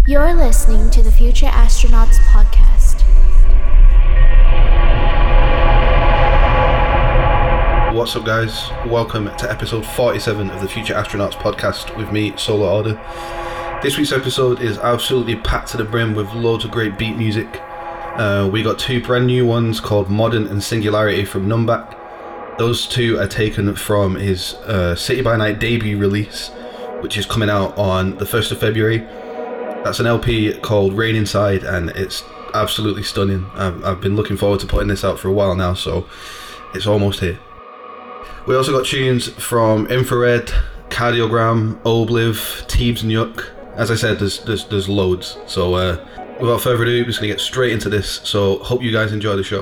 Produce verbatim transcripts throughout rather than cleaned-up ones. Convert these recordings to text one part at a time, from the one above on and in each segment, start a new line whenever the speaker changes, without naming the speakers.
You're listening to the Future Astronauts podcast.
What's up, guys? Welcome to episode forty-seven of the Future Astronauts podcast with me, Solar Order. This week's episode is absolutely packed to the brim with loads of great beat music. Uh, we got two brand new ones called Modern and Singularity from Numbak. Those two are taken from his uh, City by Night debut release, which is coming out on the first of February. That's an L P called Rain Inside, and it's absolutely stunning. I've, I've been looking forward to putting this out for a while now, so it's almost here. We also got tunes from Infrared, Cardiogram, Obliv, Teebs and Yuck. As I said, there's there's, there's loads. So uh, without further ado, we're just going to get straight into this. So hope you guys enjoy the show.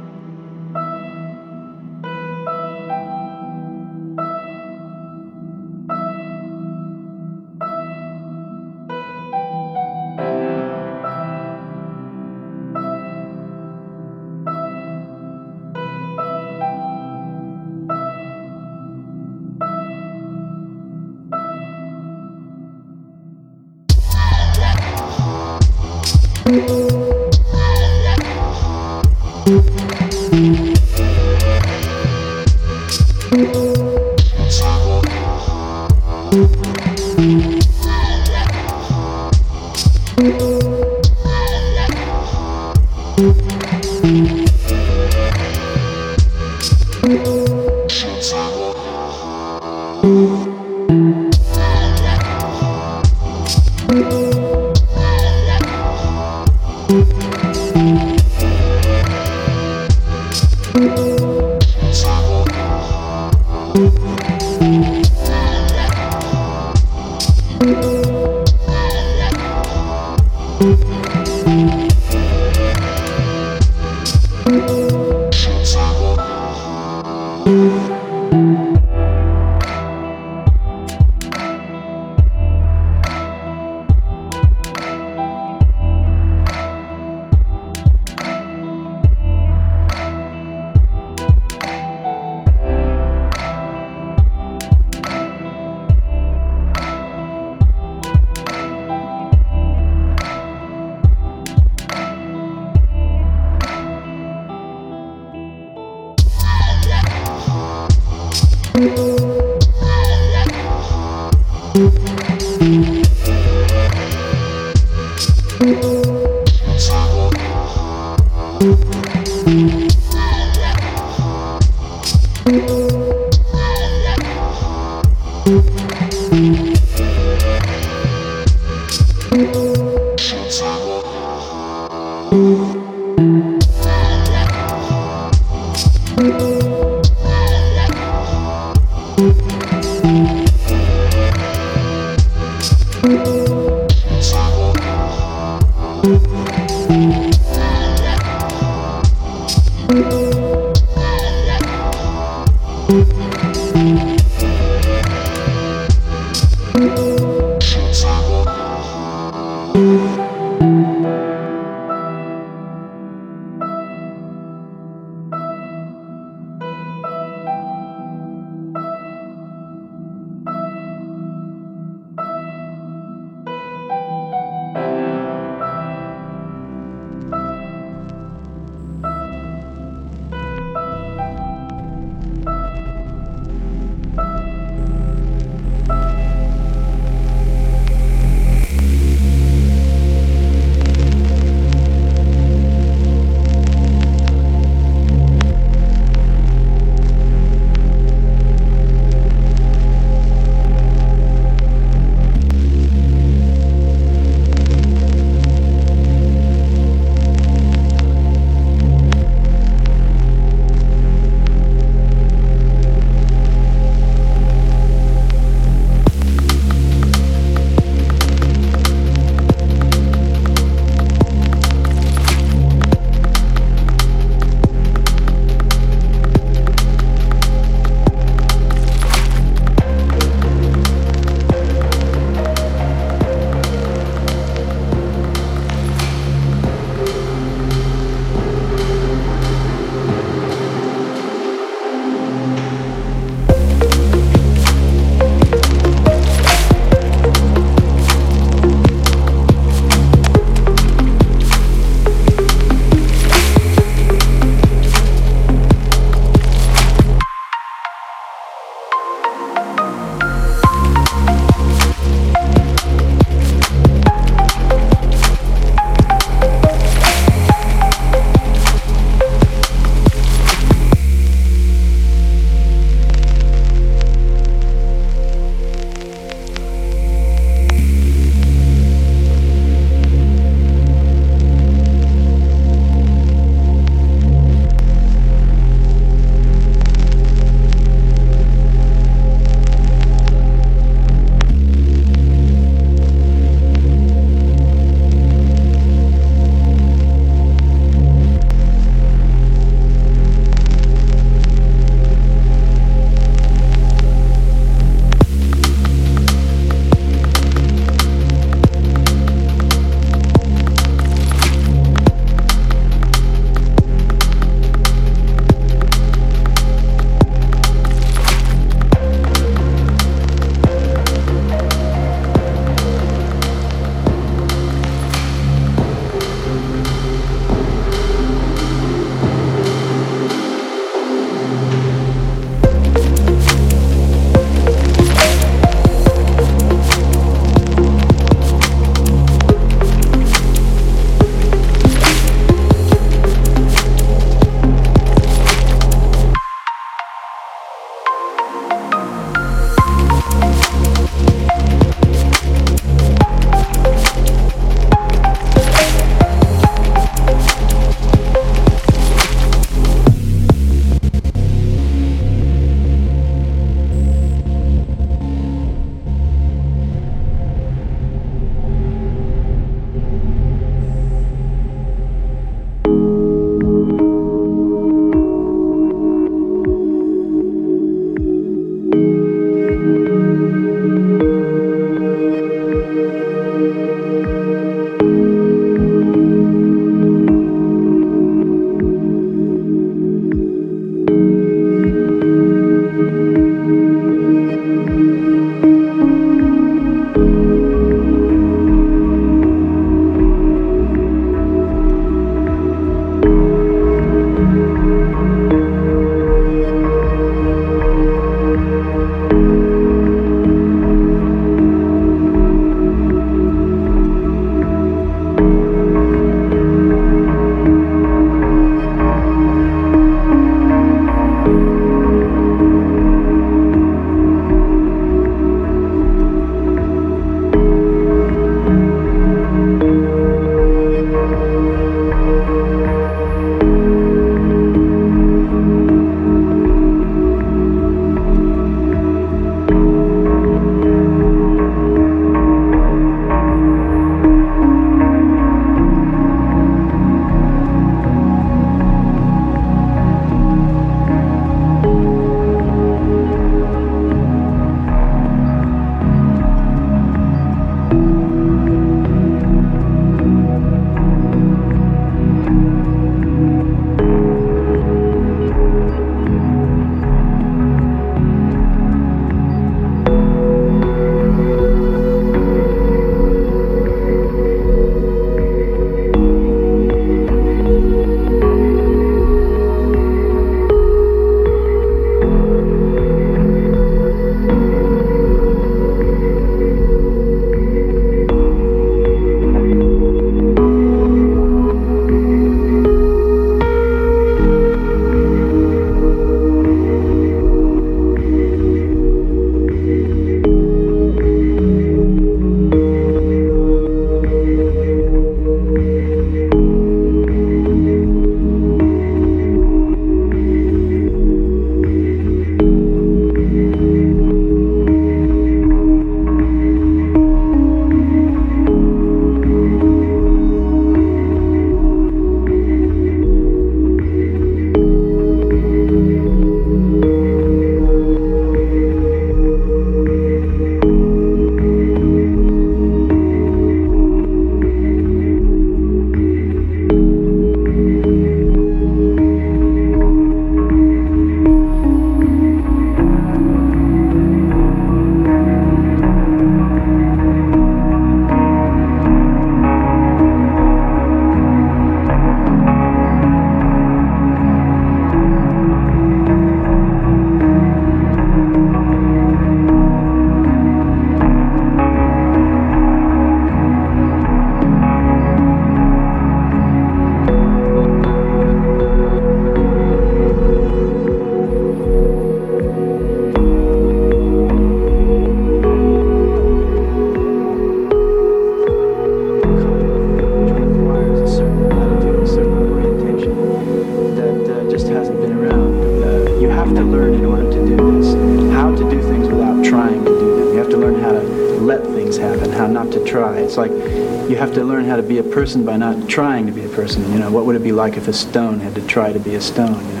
just hasn't been around. Uh, you have to learn in order to do this, how to do things without trying to do them. You have to learn how to let things happen, how not to try. It's like you have to learn how to be a person by not trying to be a person. You know, what would it be like if a stone had to try to be a stone, you know?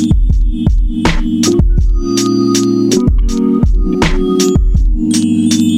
Thank you.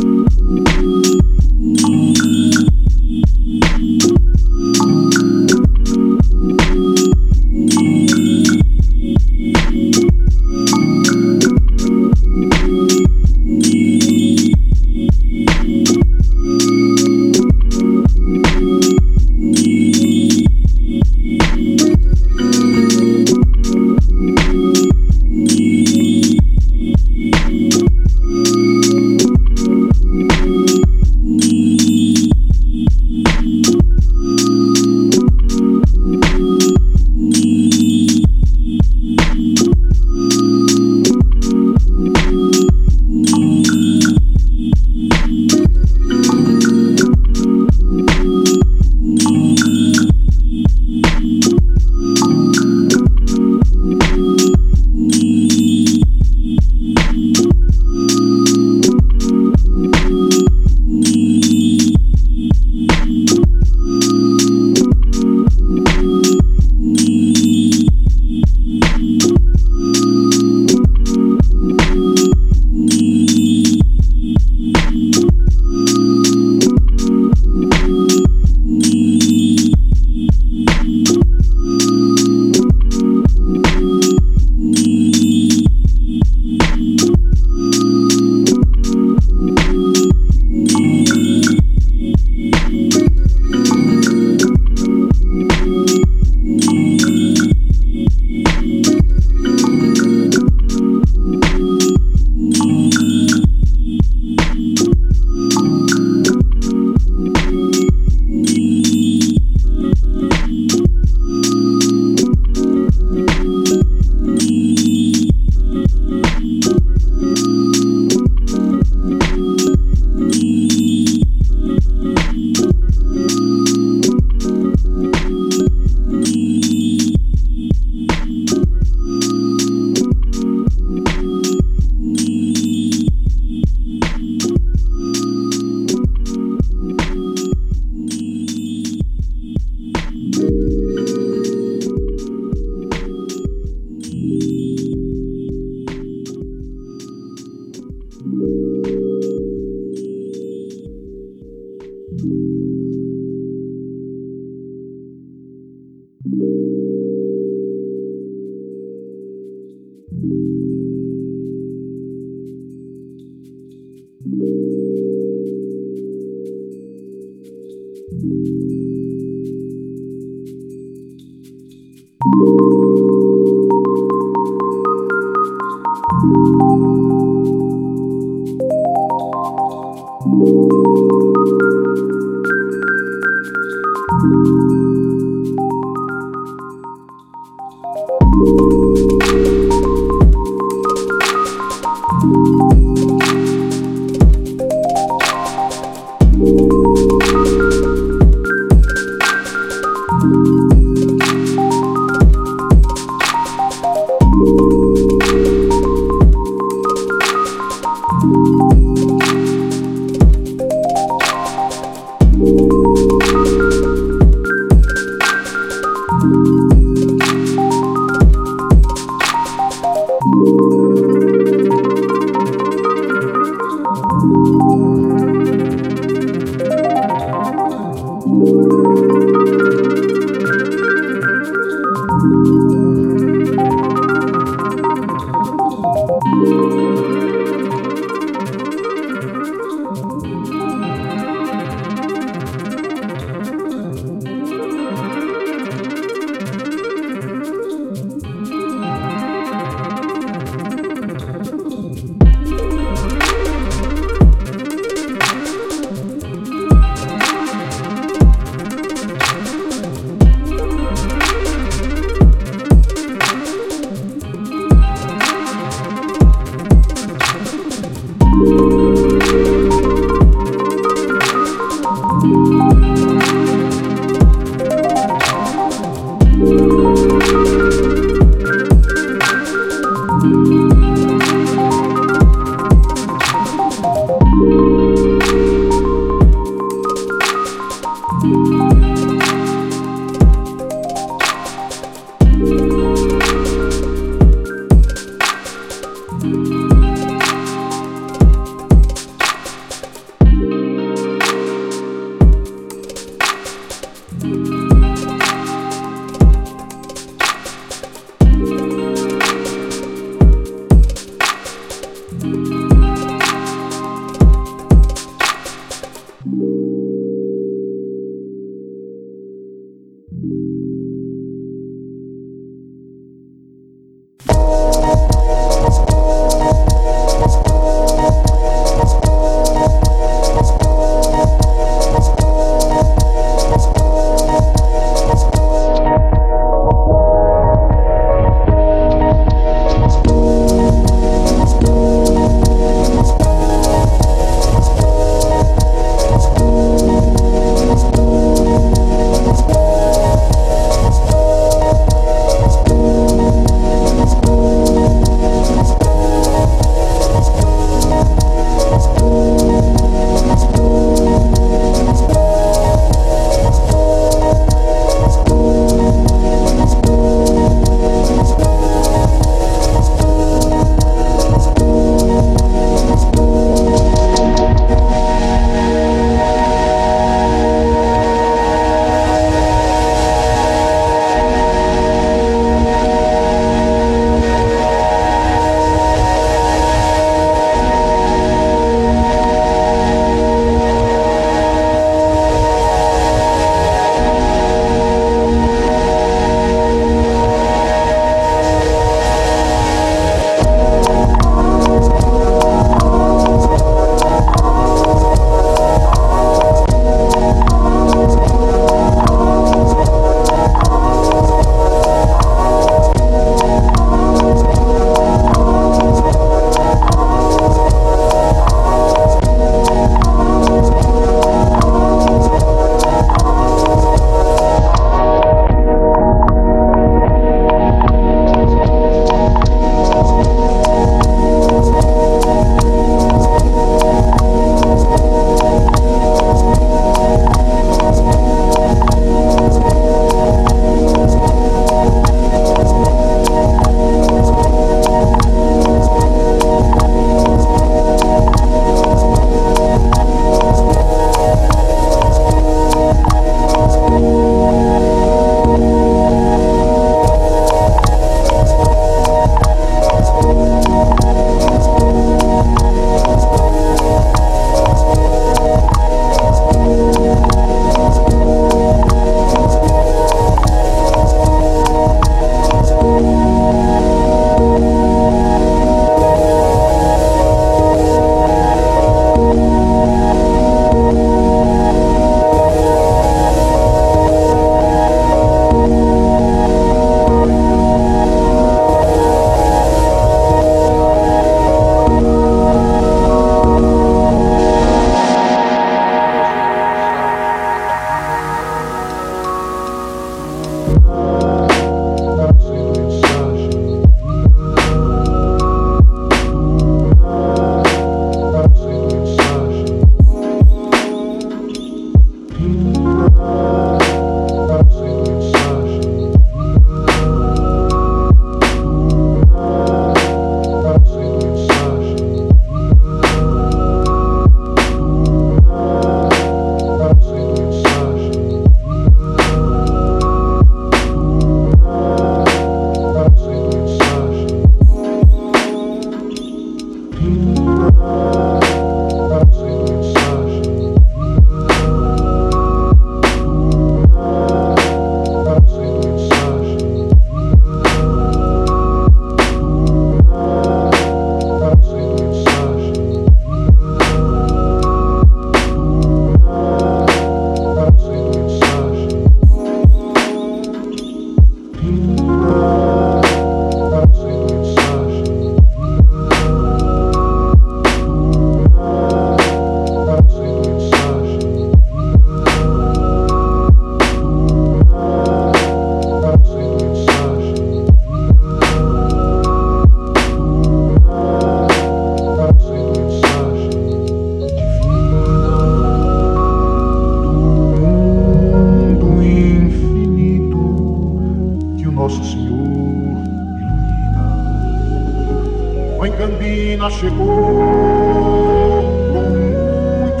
Senhor ilumina. Mãe Cambina chegou com muito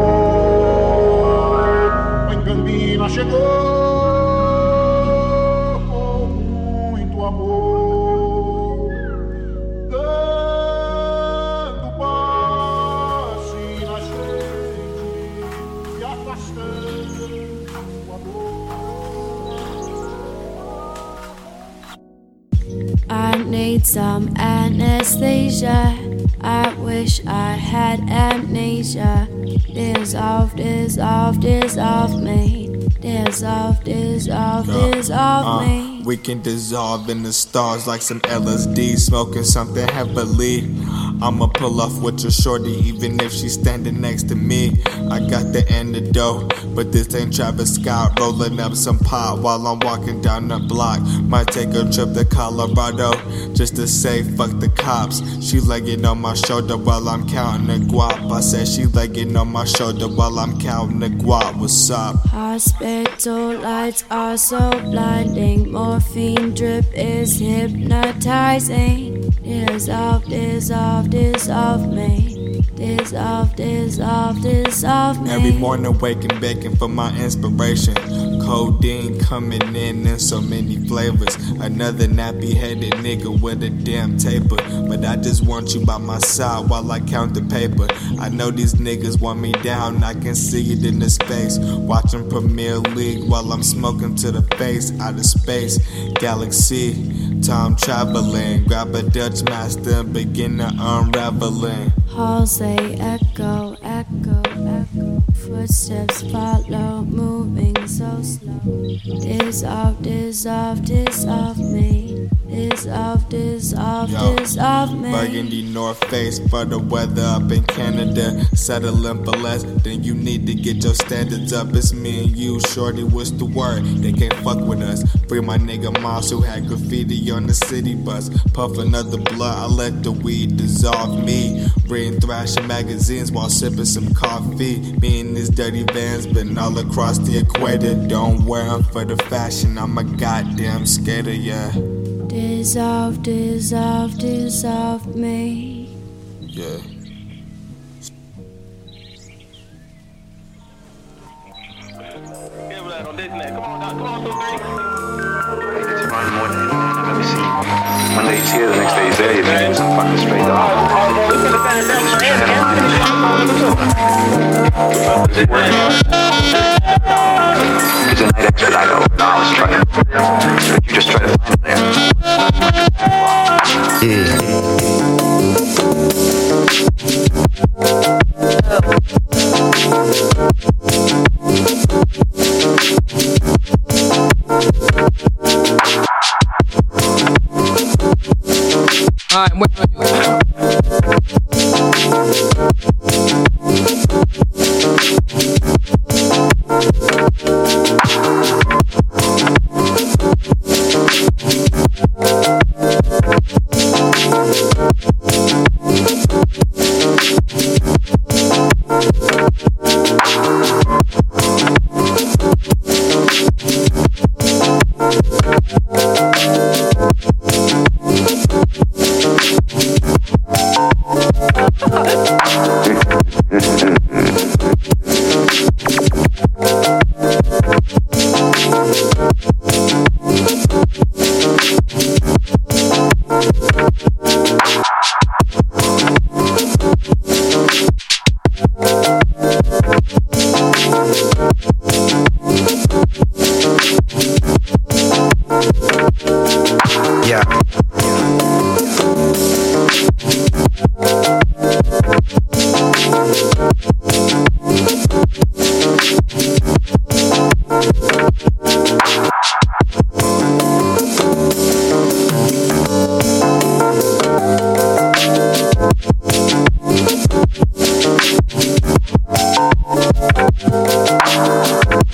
amor. Mãe Cambina chegou com muito amor, dando base na gente e afastando o amor.
I need some anesthesia. I wish I had amnesia. Dissolve, dissolve, dissolve me. Dissolve, dissolve, dissolve
uh,
me.
We can dissolve in the stars like some L S D, smoking something heavily. I'ma pull off with your shorty even if she's standing next to me. I got the antidote, but this ain't Travis Scott rolling up some pot while I'm walking down the block. Might take a trip to Colorado just to say fuck the cops. She legging on my shoulder while I'm counting the guap. I said she legging on my shoulder while I'm counting the guap. What's up?
Hospital lights are so blinding. Morphine drip is hypnotizing. Dissolve, dissolve, dissolve me. Dissolve, dissolve, dissolve me.
Every morning waking, begging for my inspiration. Codeine coming in in so many flavors. Another nappy-headed nigga with a damn taper. But I just want you by my side while I count the paper. I know these niggas want me down, I can see it in the space. Watching Premier League while I'm smoking to the face. Out of space, galaxy, time traveling. Grab a Dutch master and begin to unraveling.
Halls say echo, echo, echo. Footsteps follow, moving so slow. Dissolve, dissolve, dissolve me. Dissolve, dissolve,
Yo,
dissolve me.
Burgundy North Face for the weather up in Canada. Settling for less, then you need to get your standards up. It's me and you, shorty, what's the word? They can't fuck with us. Free my nigga Moss who had graffiti on the city bus. Puff another blood, I let the weed dissolve me. Reading thrashing magazines while sipping some coffee. Me and these dirty vans been all across the equator. Don't wear them for the fashion, I'm a goddamn skater, yeah.
Dissolve, dissolve, dissolve me.
Yeah.
Tomorrow morning, let me see. One day he's here, the next day he's there. You can do some fucking straight up. It's a night expedite over the house truck. You just try to find it there. Yeah.
Alright, wait, wait, wait.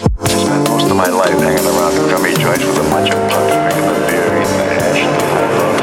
Most of my life hanging around the gummy joints with a bunch of punks, drinking the beer, eating the hash.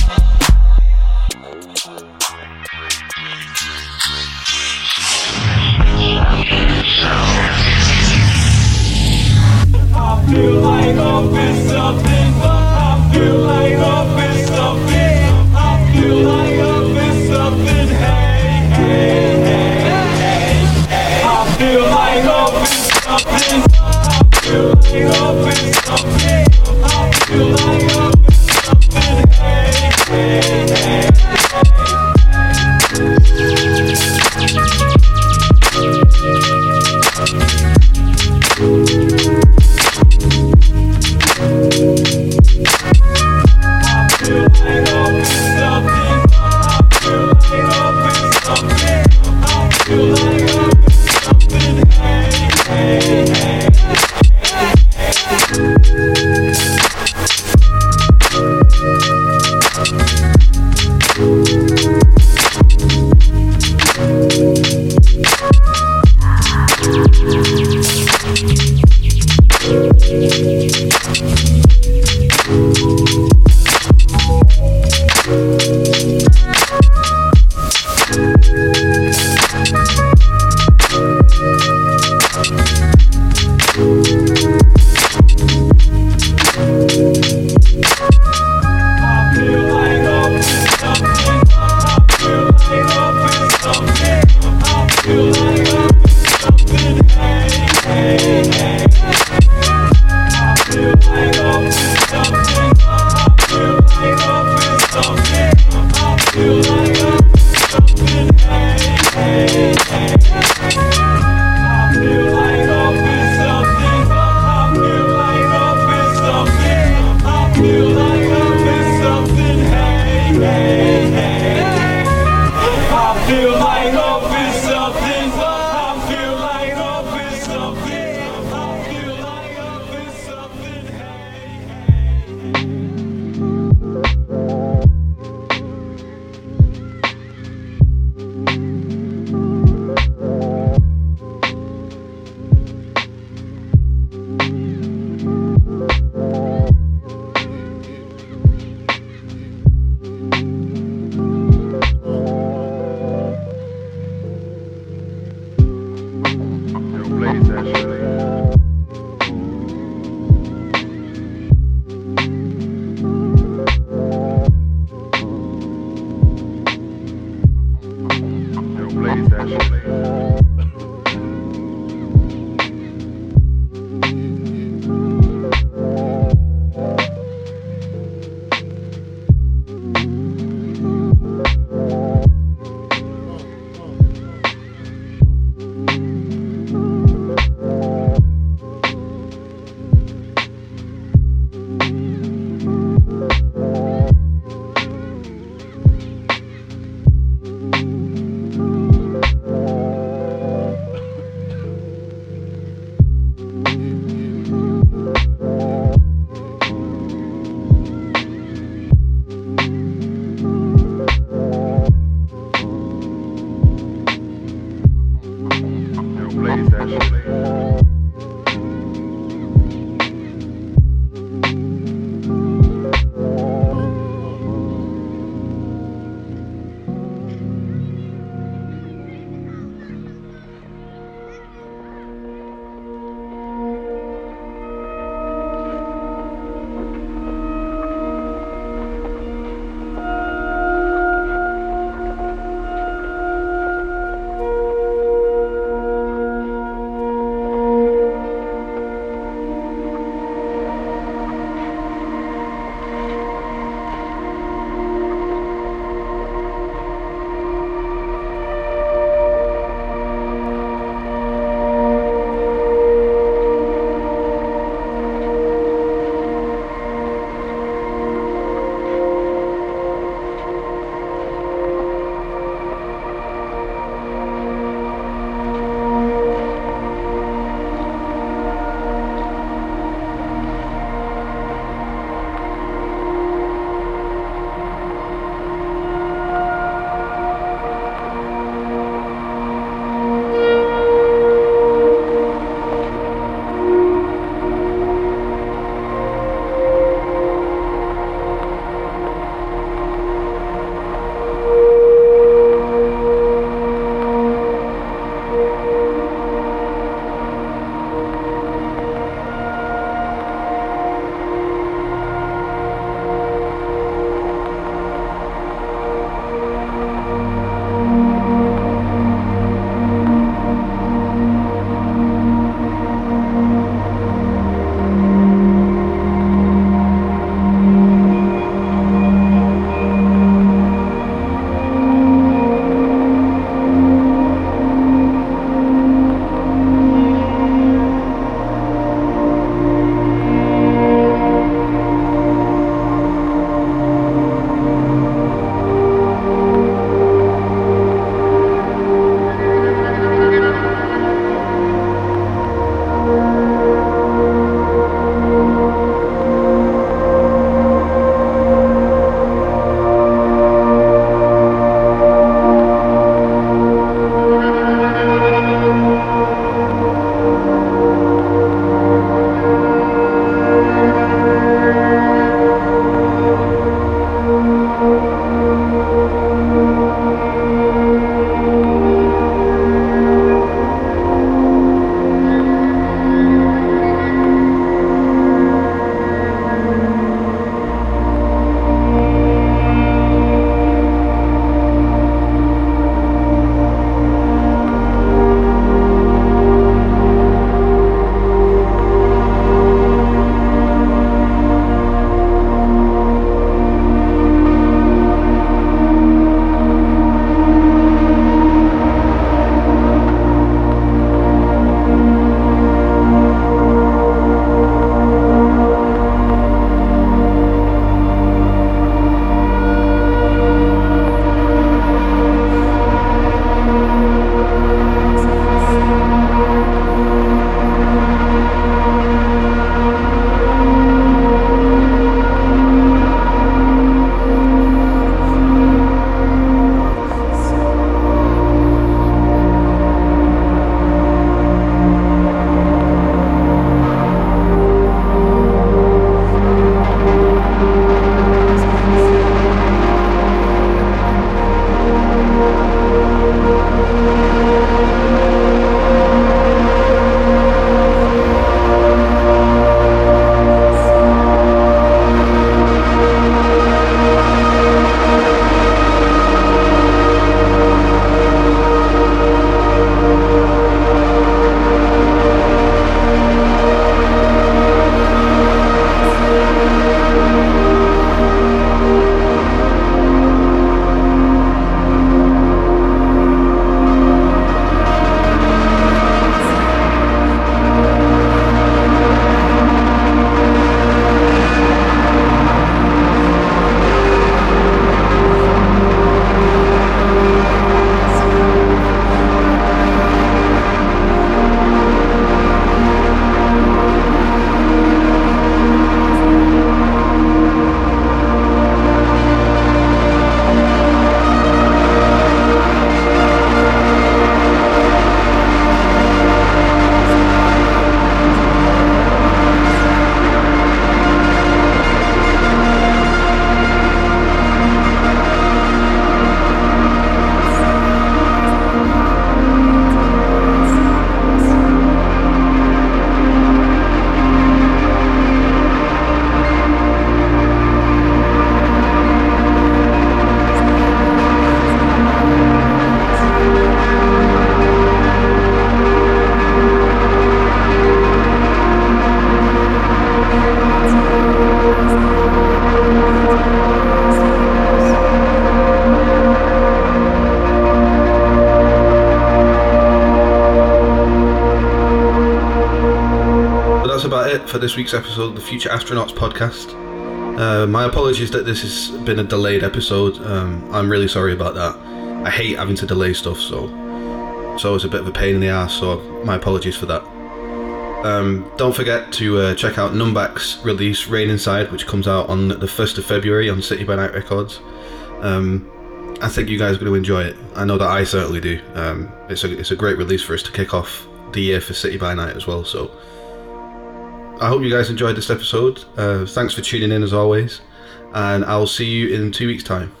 it for this week's episode of the Future Astronauts podcast. Uh, my apologies that this has been a delayed episode. Um, I'm really sorry about that. I hate having to delay stuff, so so it's a bit of a pain in the ass, so my apologies for that. Um, don't forget to uh, check out Numbak's release Rain Inside, which comes out on the first of February on City by Night Records. Um, I think you guys are going to enjoy it. I know that I certainly do. Um, it's a it's a great release for us to kick off the year for City by Night as well. So I hope you guys enjoyed this episode. Uh, thanks for tuning in as always, and I'll see you in two weeks' time.